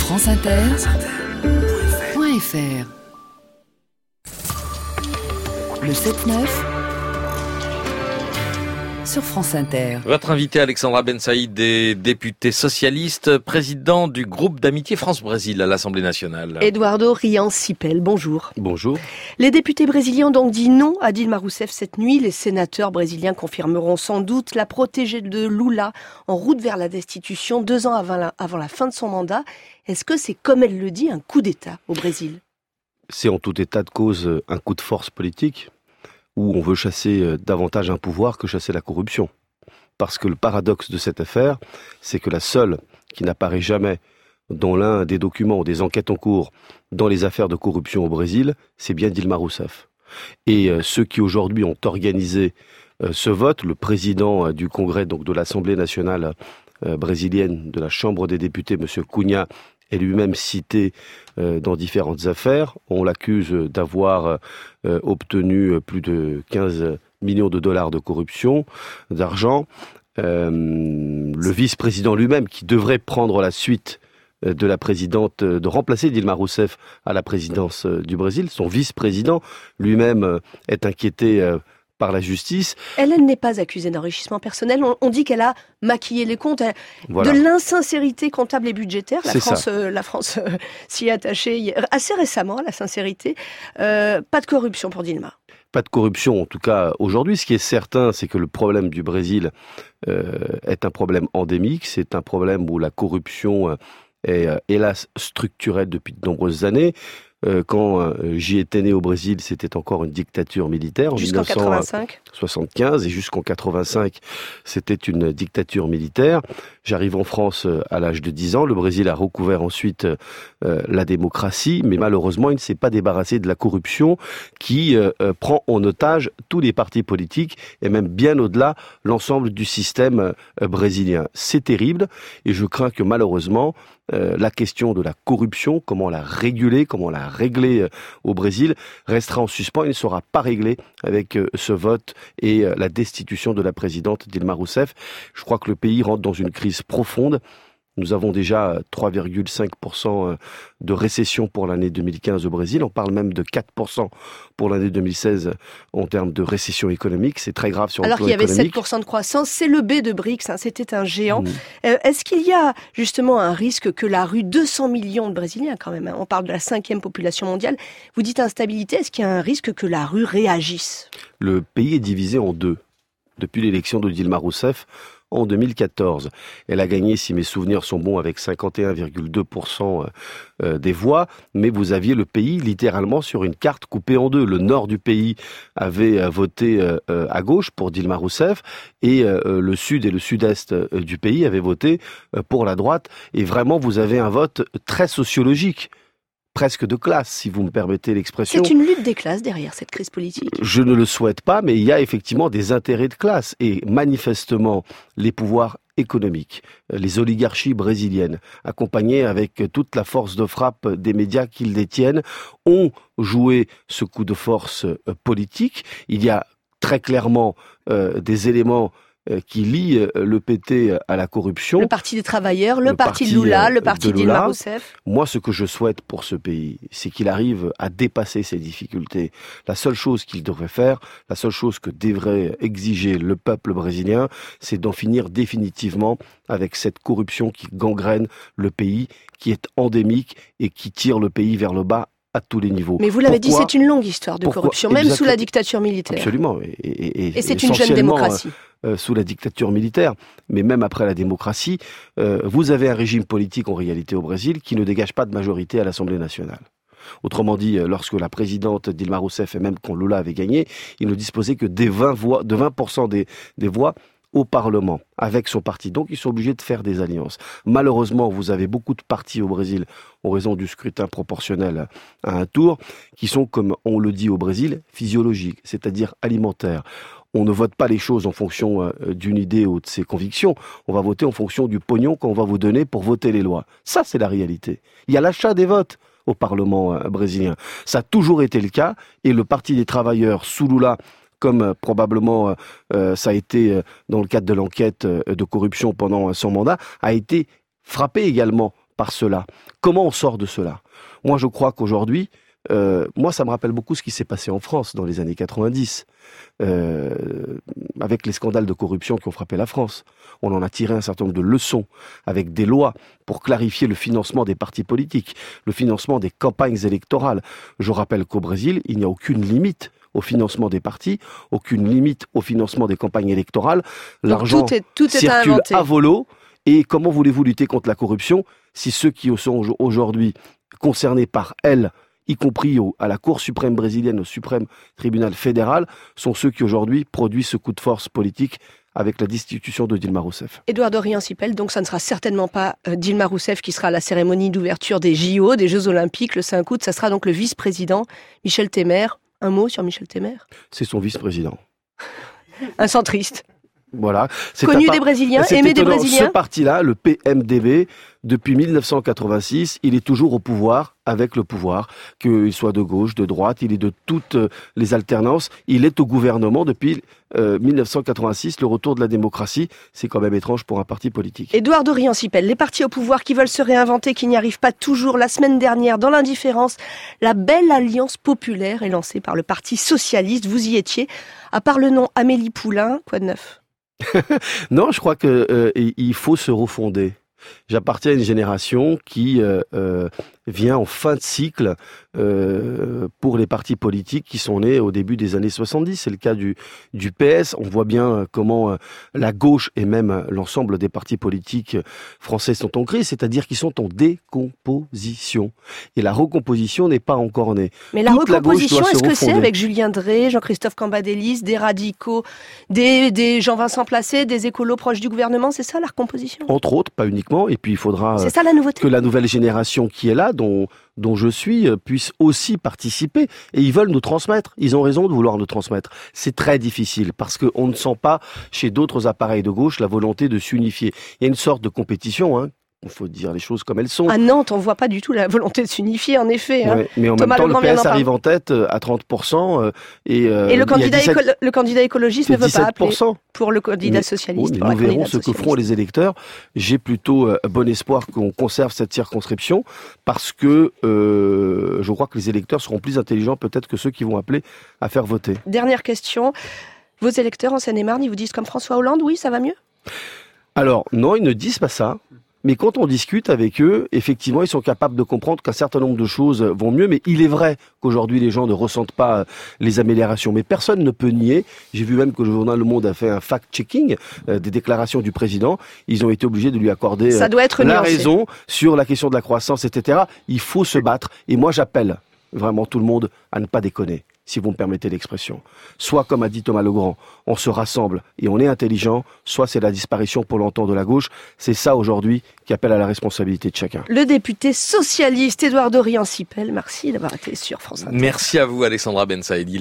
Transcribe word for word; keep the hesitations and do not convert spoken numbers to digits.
France Inter point F R. Le sept neuf sur France Inter. Votre invité Alexandra Ben Saïd est députée socialiste, président du groupe d'amitié France-Brésil à l'Assemblée nationale. Eduardo Riancipel, bonjour. Bonjour. Les députés brésiliens ont donc dit non à Dilma Rousseff cette nuit. Les sénateurs brésiliens confirmeront sans doute la protégée de Lula en route vers la destitution deux ans avant la, avant la fin de son mandat. Est-ce que c'est, comme elle le dit, un coup d'État au Brésil ? C'est en tout état de cause un coup de force politique où on veut chasser davantage un pouvoir que chasser la corruption. Parce que le paradoxe de cette affaire, c'est que la seule qui n'apparaît jamais dans l'un des documents ou des enquêtes en cours dans les affaires de corruption au Brésil, c'est bien Dilma Rousseff. Et euh, ceux qui aujourd'hui ont organisé euh, ce vote, le président euh, du Congrès, donc de l'Assemblée nationale euh, brésilienne, de la Chambre des députés, M. Cunha, est lui-même cité euh, dans différentes affaires. On l'accuse d'avoir euh, obtenu plus de quinze millions de dollars de corruption, d'argent. Euh, le vice-président lui-même, qui devrait prendre la suite de la présidente, de remplacer Dilma Rousseff à la présidence du Brésil, son vice-président lui-même est inquiété par la justice. Elle, elle n'est pas accusée d'enrichissement personnel. On, on dit qu'elle a maquillé les comptes. Elle, voilà. De l'insincérité comptable et budgétaire. La C'est France, euh, la France euh, s'y est attachée hier, assez récemment à la sincérité. Euh, pas de corruption pour Dilma. Pas de corruption, en tout cas aujourd'hui. Ce qui est certain, c'est que le problème du Brésil euh, est un problème endémique. C'est un problème où la corruption euh, est, euh, hélas, structurelle depuis de nombreuses années. Quand j'y étais né au Brésil, c'était encore une dictature militaire. En jusqu'en quatre-vingt-cinq soixante-quinze et jusqu'en quatre-vingt-cinq, c'était une dictature militaire. J'arrive en France à l'âge de dix ans. Le Brésil a recouvert ensuite euh, la démocratie, mais malheureusement, il ne s'est pas débarrassé de la corruption qui euh, prend en otage tous les partis politiques et même bien au-delà l'ensemble du système euh, brésilien. C'est terrible et je crains que malheureusement, Euh, la question de la corruption, comment la réguler, comment la régler euh, au Brésil, restera en suspens et ne sera pas réglée avec euh, ce vote et euh, la destitution de la présidente Dilma Rousseff. Je crois que le pays rentre dans une crise profonde. Nous avons déjà trois virgule cinq pour cent de récession pour l'année deux mille quinze au Brésil. On parle même de quatre pour cent pour l'année deux mille seize en termes de récession économique. C'est très grave sur le plan économique. Alors qu'il y avait sept pour cent de croissance, c'est le B de BRICS, hein, c'était un géant. Mmh. Euh, est-ce qu'il y a justement un risque que la rue, deux cents millions de Brésiliens quand même, hein, on parle de la cinquième population mondiale, vous dites instabilité, est-ce qu'il y a un risque que la rue réagisse ? Le pays est divisé en deux depuis l'élection de Dilma Rousseff en deux mille quatorze. Elle a gagné, si mes souvenirs sont bons, avec cinquante et un virgule deux pour cent des voix, mais vous aviez le pays littéralement sur une carte coupée en deux. Le nord du pays avait voté à gauche pour Dilma Rousseff et le sud et le sud-est du pays avaient voté pour la droite. Et vraiment, vous avez un vote très sociologique. Presque de classe, si vous me permettez l'expression. C'est une lutte des classes derrière cette crise politique. Je ne le souhaite pas, mais il y a effectivement des intérêts de classe. Et manifestement, les pouvoirs économiques, les oligarchies brésiliennes, accompagnées avec toute la force de frappe des médias qu'ils détiennent, ont joué ce coup de force politique. Il y a très clairement euh, des éléments qui lie le P T à la corruption. Le Parti des travailleurs, le, le parti, parti Lula, le parti de Dilma Rousseff. Moi, ce que je souhaite pour ce pays, c'est qu'il arrive à dépasser ces difficultés. La seule chose qu'il devrait faire, la seule chose que devrait exiger le peuple brésilien, c'est d'en finir définitivement avec cette corruption qui gangrène le pays, qui est endémique et qui tire le pays vers le bas à tous les niveaux. Mais vous l'avez Pourquoi dit, c'est une longue histoire de Pourquoi corruption, même Exactement. Sous la dictature militaire. Absolument. Et, et, et, et c'est une jeune démocratie. Euh, sous la dictature militaire, mais même après la démocratie, euh, vous avez un régime politique en réalité au Brésil qui ne dégage pas de majorité à l'Assemblée nationale. Autrement dit, lorsque la présidente Dilma Rousseff et même quand Lula avait gagné, il ne disposait que des vingt voix, de vingt pour cent des, des voix au Parlement, avec son parti. Donc, ils sont obligés de faire des alliances. Malheureusement, vous avez beaucoup de partis au Brésil, en raison du scrutin proportionnel à un tour, qui sont, comme on le dit au Brésil, physiologiques, c'est-à-dire alimentaires. On ne vote pas les choses en fonction d'une idée ou de ses convictions. On va voter en fonction du pognon qu'on va vous donner pour voter les lois. Ça, c'est la réalité. Il y a l'achat des votes au Parlement brésilien. Ça a toujours été le cas. Et le Parti des travailleurs, sous Lula, comme euh, probablement euh, ça a été euh, dans le cadre de l'enquête euh, de corruption pendant euh, son mandat, a été frappé également par cela. Comment on sort de cela ? Moi, je crois qu'aujourd'hui, euh, moi, ça me rappelle beaucoup ce qui s'est passé en France dans les années quatre-vingt-dix, euh, avec les scandales de corruption qui ont frappé la France. On en a tiré un certain nombre de leçons avec des lois pour clarifier le financement des partis politiques, le financement des campagnes électorales. Je rappelle qu'au Brésil, il n'y a aucune limite au financement des partis, aucune limite au financement des campagnes électorales. L'argent tout est, tout est circule à, inventer. à volo. Et comment voulez-vous lutter contre la corruption si ceux qui sont aujourd'hui concernés par elle, y compris au, à la Cour suprême brésilienne, au suprême tribunal fédéral, sont ceux qui aujourd'hui produisent ce coup de force politique avec la destitution de Dilma Rousseff. Eduardo Riancipel, donc ça ne sera certainement pas euh, Dilma Rousseff qui sera à la cérémonie d'ouverture des J O, des Jeux Olympiques, le cinq août. Ça sera donc le vice-président Michel Temer. Un mot sur Michel Temer ? C'est son vice-président. Un centriste. Voilà. C'est Connu par... des Brésiliens, c'est aimé des étonnant. Brésiliens. Ce parti-là, le P M D B, depuis mille neuf cent quatre-vingt-six, il est toujours au pouvoir, avec le pouvoir, qu'il soit de gauche, de droite, il est de toutes les alternances. Il est au gouvernement depuis euh, mille neuf cent quatre-vingt-six, le retour de la démocratie. C'est quand même étrange pour un parti politique. Eduardo Riancipel, les partis au pouvoir qui veulent se réinventer, qui n'y arrivent pas toujours. La semaine dernière, dans l'indifférence, la belle alliance populaire est lancée par le Parti socialiste. Vous y étiez. À part le nom Amélie Poulain, quoi de neuf ? Non, je crois que euh, il faut se refonder. J'appartiens à une génération qui euh, euh, vient en fin de cycle euh, pour les partis politiques qui sont nés au début des années soixante-dix. C'est le cas du, du P S. On voit bien comment euh, la gauche et même l'ensemble des partis politiques français sont en crise, c'est-à-dire qu'ils sont en décomposition. Et la recomposition n'est pas encore née. Mais la Toute recomposition, la est-ce que c'est refonder. avec Julien Drey, Jean-Christophe Cambadélis, des radicaux, des, des Jean-Vincent Placé, des écolos proches du gouvernement? C'est ça la recomposition? Entre autres, pas uniquement. Et puis il faudra C'est ça la nouveauté? que la nouvelle génération qui est là, dont, dont je suis, puisse aussi participer. Et ils veulent nous transmettre. Ils ont raison de vouloir nous transmettre. C'est très difficile parce qu'on ne sent pas chez d'autres appareils de gauche la volonté de s'unifier. Il y a une sorte de compétition, hein. Il faut dire les choses comme elles sont. À Nantes, on ne voit pas du tout la volonté de s'unifier, en effet. Hein. Ouais, mais en Thomas même temps, Legrand le P S vient d'en arrive en tête à trente pour cent. Euh, et, euh, Et le il y a candidat, dix-sept écolo- le candidat écologiste ne veut pas appeler pour le candidat Mais- socialiste. oui, mais pour la nous verrons candidate ce que socialiste. feront les électeurs. J'ai plutôt euh, bon espoir qu'on conserve cette circonscription parce que euh, je crois que les électeurs seront plus intelligents peut-être que ceux qui vont appeler à faire voter. Dernière question. Vos électeurs en Seine-et-Marne, ils vous disent comme François Hollande, oui, ça va mieux? Alors, non, ils ne disent pas ça. Mais quand on discute avec eux, effectivement, ils sont capables de comprendre qu'un certain nombre de choses vont mieux. Mais il est vrai qu'aujourd'hui, les gens ne ressentent pas les améliorations. Mais personne ne peut nier. J'ai vu même que le journal Le Monde a fait un fact-checking euh, des déclarations du président. Ils ont été obligés de lui accorder Ça doit être la nuancé. raison sur la question de la croissance, et cetera. Il faut se battre. Et moi, j'appelle vraiment tout le monde à ne pas déconner, si vous me permettez l'expression. Soit, comme a dit Thomas Legrand, on se rassemble et on est intelligent, soit c'est la disparition pour longtemps de la gauche. C'est ça aujourd'hui qui appelle à la responsabilité de chacun. Le député socialiste Eduardo Riancipel, merci d'avoir été sur France Inter. Merci à vous, Alexandra Ben Saïdi.